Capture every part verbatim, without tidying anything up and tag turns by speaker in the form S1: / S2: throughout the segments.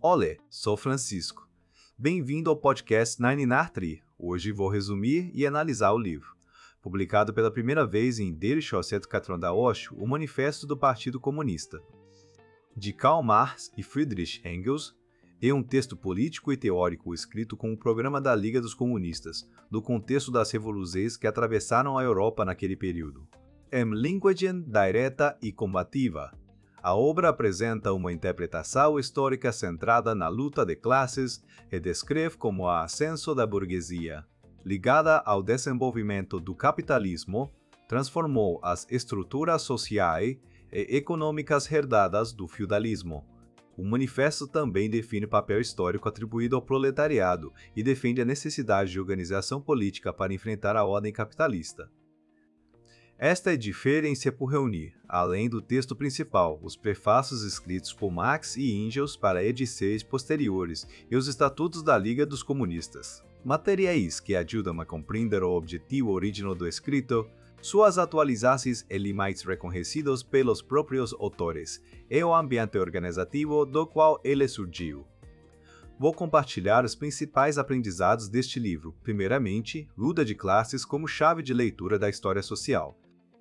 S1: Olé, sou Francisco. Bem-vindo ao podcast Nine Tree. Hoje vou resumir e analisar o livro. Publicado pela primeira vez em mille neuf cent quatre-vingt-dix, o Manifesto do Partido Comunista, de Karl Marx e Friedrich Engels, é um texto político e teórico escrito com o programa da Liga dos Comunistas, no contexto das revoluções que atravessaram a Europa naquele período. Em linguagem direta e combativa, a obra apresenta uma interpretação histórica centrada na luta de classes e descreve como o ascenso da burguesia, ligada ao desenvolvimento do capitalismo, transformou as estruturas sociais e econômicas herdadas do feudalismo. O manifesto também define o papel histórico atribuído ao proletariado e defende a necessidade de organização política para enfrentar a ordem capitalista. Esta é diferença por reunir, além do texto principal, os prefácios escritos por Marx e Engels para edições posteriores e os estatutos da Liga dos Comunistas. Materiais que ajudam a compreender o objetivo original do escrito, suas atualizações e limites reconhecidos pelos próprios autores e o ambiente organizativo do qual ele surgiu. Vou compartilhar os principais aprendizados deste livro, primeiramente, luta de classes como chave de leitura da história social.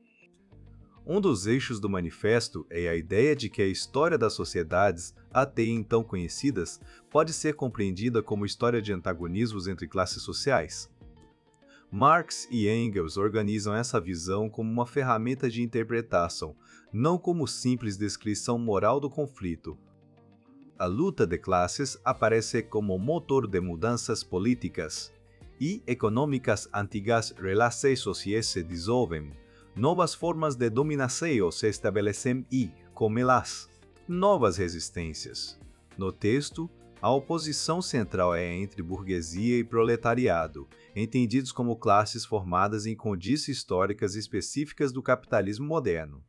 S1: Um dos eixos do manifesto é a ideia de que a história das sociedades, até então conhecidas, pode ser compreendida como história de antagonismos entre classes sociais. Marx e Engels organizam essa visão como uma ferramenta de interpretação, não como simples descrição moral do conflito. A luta de classes aparece como motor de mudanças políticas e econômicas antigas relações sociais se dissolvem, novas formas de dominação se estabelecem e, como elas, novas resistências. No texto, a oposição central é entre burguesia e proletariado, entendidos como classes formadas em condições históricas específicas do capitalismo moderno.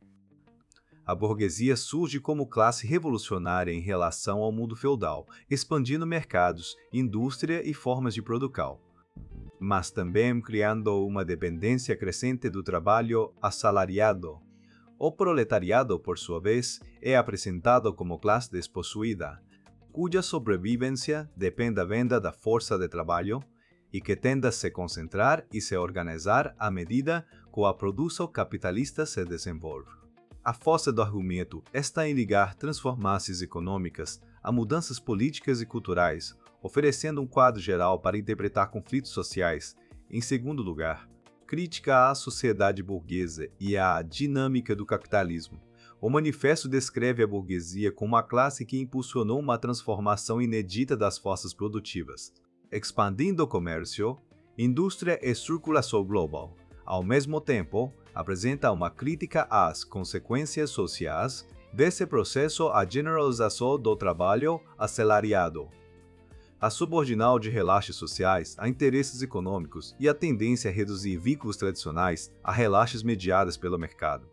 S1: A burguesia surge como classe revolucionária em relação ao mundo feudal, expandindo mercados, indústria e formas de produção, mas também criando uma dependência crescente do trabalho assalariado. O proletariado, por sua vez, é apresentado como classe despossuída, cuja sobrevivência depende da venda da força de trabalho e que tende a se concentrar e se organizar à medida que a produção capitalista se desenvolve. A força do argumento está em ligar transformações econômicas a mudanças políticas e culturais, oferecendo um quadro geral para interpretar conflitos sociais. Em segundo lugar, crítica à sociedade burguesa e à dinâmica do capitalismo. O manifesto descreve a burguesia como uma classe que impulsionou uma transformação inédita das forças produtivas, expandindo o comércio, indústria e circulação global. Ao mesmo tempo, apresenta uma crítica às consequências sociais desse processo à generalização do trabalho assalariado, a subordinação de relaxes sociais a interesses econômicos e a tendência a reduzir vínculos tradicionais a relaxes mediadas pelo mercado.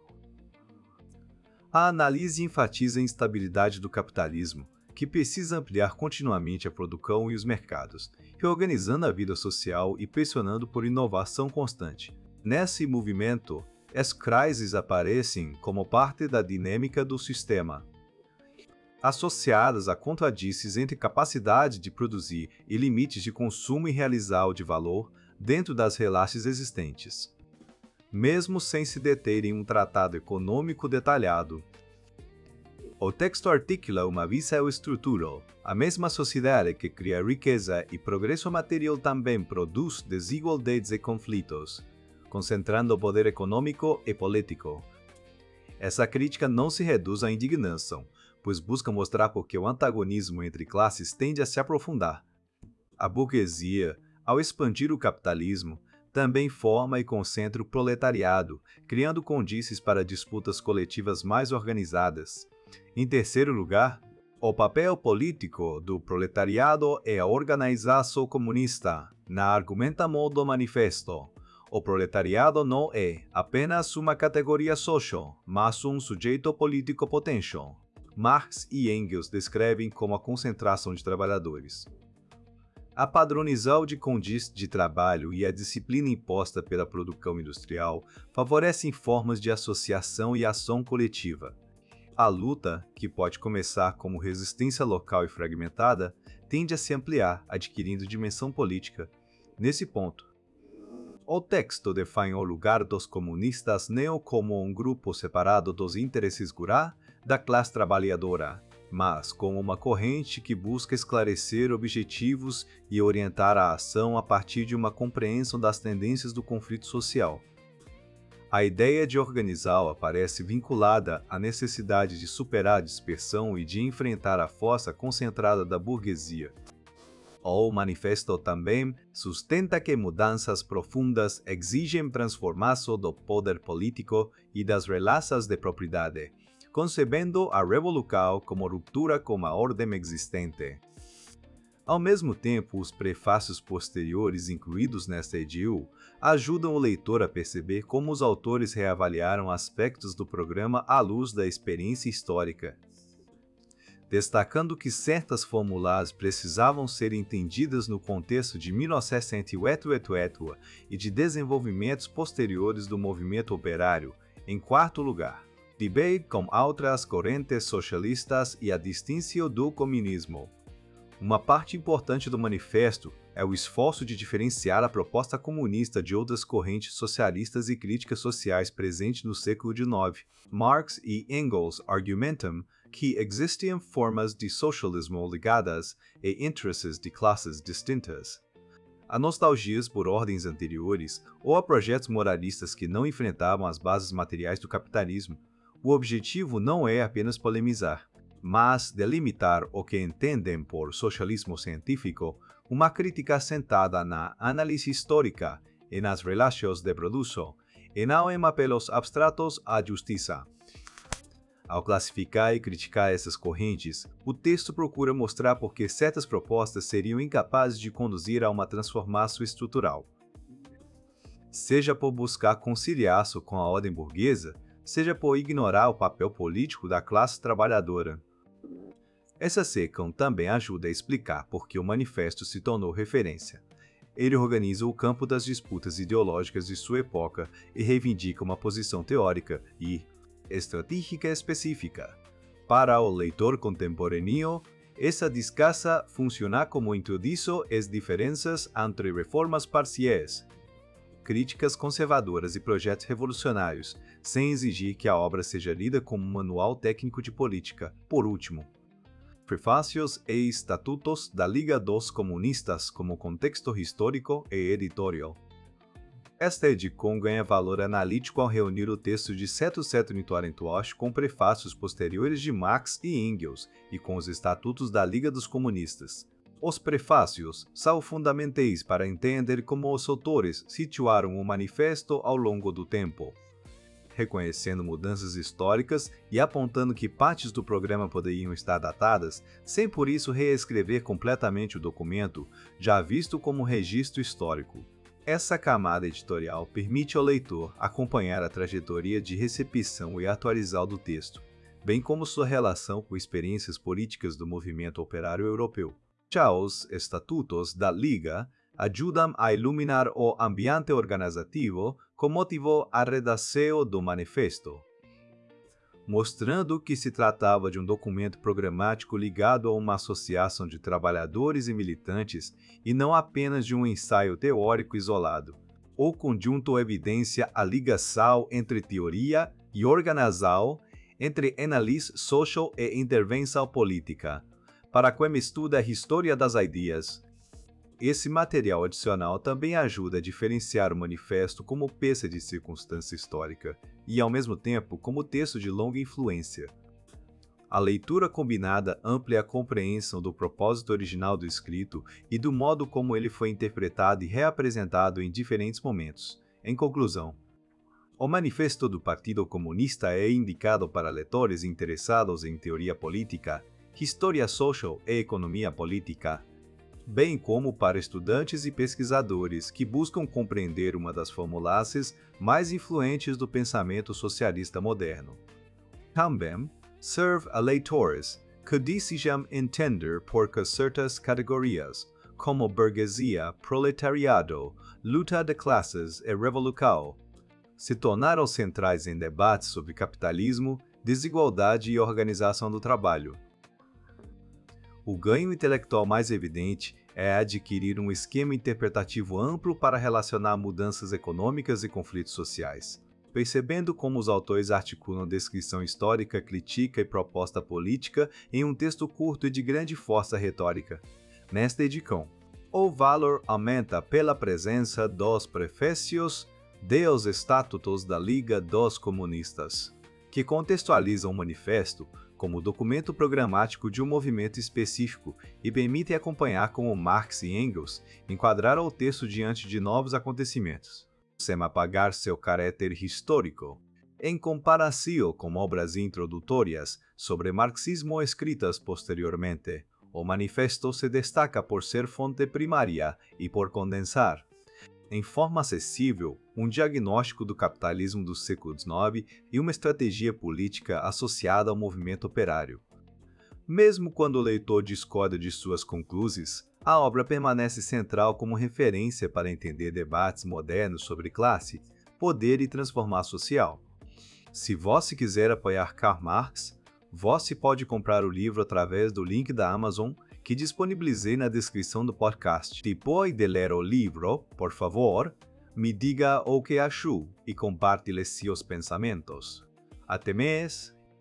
S1: A análise enfatiza a instabilidade do capitalismo, que precisa ampliar continuamente a produção e os mercados, reorganizando a vida social e pressionando por inovação constante. Nesse movimento, as crises aparecem como parte da dinâmica do sistema, associadas a contradições entre capacidade de produzir e limites de consumo e realizar o de valor dentro das relações existentes, mesmo sem se deter em um tratado econômico detalhado. O texto articula uma visão estrutural. A mesma sociedade que cria riqueza e progresso material também produz desigualdades e conflitos, concentrando o poder econômico e político. Essa crítica não se reduz à indignação, pois busca mostrar por que o antagonismo entre classes tende a se aprofundar. A burguesia, ao expandir o capitalismo, também forma e concentra o proletariado, criando condições para disputas coletivas mais organizadas. Em terceiro lugar, o papel político do proletariado é a organização comunista. Na argumentação do manifesto, o proletariado não é apenas uma categoria social, mas um sujeito político potente. Marx e Engels descrevem como a concentração de trabalhadores. A padronização de condições de trabalho e a disciplina imposta pela produção industrial favorecem formas de associação e ação coletiva. A luta, que pode começar como resistência local e fragmentada, tende a se ampliar, adquirindo dimensão política. Nesse ponto, o texto define o lugar dos comunistas não como um grupo separado dos interesses rurais da classe trabalhadora, mas como uma corrente que busca esclarecer objetivos e orientar a ação a partir de uma compreensão das tendências do conflito social. A ideia de organizá-lo aparece vinculada à necessidade de superar a dispersão e de enfrentar a força concentrada da burguesia. O manifesto também sustenta que mudanças profundas exigem transformação do poder político e das relações de propriedade, concebendo a revolução como ruptura com a ordem existente. Ao mesmo tempo, os prefácios posteriores incluídos nesta edição ajudam o leitor a perceber como os autores reavaliaram aspectos do programa à luz da experiência histórica, destacando que certas fórmulas precisavam ser entendidas no contexto de mil novecentos e oitenta e oito e de desenvolvimentos posteriores do movimento operário. Em quarto lugar, debate com outras correntes socialistas e a distinção do comunismo. Uma parte importante do manifesto é o esforço de diferenciar a proposta comunista de outras correntes socialistas e críticas sociais presentes no século dezenove. Marx e Engels argumentam que existiam formas de socialismo ligadas a interesses de classes distintas, a nostalgias por ordens anteriores ou a projetos moralistas que não enfrentavam as bases materiais do capitalismo. O objetivo não é apenas polemizar, mas delimitar o que entendem por socialismo científico, uma crítica assentada na análise histórica e nas relações de produção, e não em apelos abstratos à justiça. Ao classificar e criticar essas correntes, o texto procura mostrar por que certas propostas seriam incapazes de conduzir a uma transformação estrutural. Seja por buscar conciliar-se com a ordem burguesa, seja por ignorar o papel político da classe trabalhadora. Essa seção também ajuda a explicar por que o manifesto se tornou referência. Ele organiza o campo das disputas ideológicas de sua época e reivindica uma posição teórica e estratégica específica. Para o leitor contemporâneo, essa discassa funciona como introdução às diferenças entre reformas parciais, críticas conservadoras e projetos revolucionários, sem exigir que a obra seja lida como um manual técnico de política. Por último, prefácios e estatutos da Liga dos Comunistas como contexto histórico e editorial. Esta edição ganha valor analítico ao reunir o texto de mil com prefácios posteriores de Marx e Engels e com os estatutos da Liga dos Comunistas. Os prefácios são fundamentais para entender como os autores situaram o manifesto ao longo do tempo, reconhecendo mudanças históricas e apontando que partes do programa poderiam estar datadas, sem por isso reescrever completamente o documento, já visto como registro histórico. Essa camada editorial permite ao leitor acompanhar a trajetória de recepção e atualizar do texto, bem como sua relação com experiências políticas do movimento operário europeu. Já os estatutos da Liga ajudam a iluminar o ambiente organizativo que motivou a redação do manifesto, mostrando que se tratava de um documento programático ligado a uma associação de trabalhadores e militantes e não apenas de um ensaio teórico isolado. O conjunto evidencia a ligação entre teoria e organização, entre análise social e intervenção política, para quem estuda a história das ideias. Esse material adicional também ajuda a diferenciar o manifesto como peça de circunstância histórica e, ao mesmo tempo, como texto de longa influência. A leitura combinada amplia a compreensão do propósito original do escrito e do modo como ele foi interpretado e reapresentado em diferentes momentos. Em conclusão, o Manifesto do Partido Comunista é indicado para leitores interessados em teoria política, história social e economia política, bem como para estudantes e pesquisadores que buscam compreender uma das formulações mais influentes do pensamento socialista moderno. Também serve a leitores que desejam entender por que certas categorias, como burguesia, proletariado, luta de classes e revolução, se tornaram centrais em debates sobre capitalismo, desigualdade e organização do trabalho. O ganho intelectual mais evidente é adquirir um esquema interpretativo amplo para relacionar mudanças econômicas e conflitos sociais. Percebendo como os autores articulam descrição histórica, crítica e proposta política em um texto curto e de grande força retórica. Nesta edição, o valor aumenta pela presença dos prefácios dos Estatutos da Liga dos Comunistas, que contextualizam o manifesto como documento programático de um movimento específico e permitem acompanhar como Marx e Engels enquadraram o texto diante de novos acontecimentos, sem apagar seu caráter histórico. Em comparação com obras introdutórias sobre marxismo escritas posteriormente, o manifesto se destaca por ser fonte primária e por condensar, em forma acessível, um diagnóstico do capitalismo do século dezenove e uma estratégia política associada ao movimento operário. Mesmo quando o leitor discorda de suas conclusões, a obra permanece central como referência para entender debates modernos sobre classe, poder e transformação social. Se você quiser apoiar Karl Marx, você pode comprar o livro através do link da Amazon que disponibilizei na descrição do podcast. Depois de ler o livro, por favor, me diga o que achou e compartilhe seus pensamentos. Até mais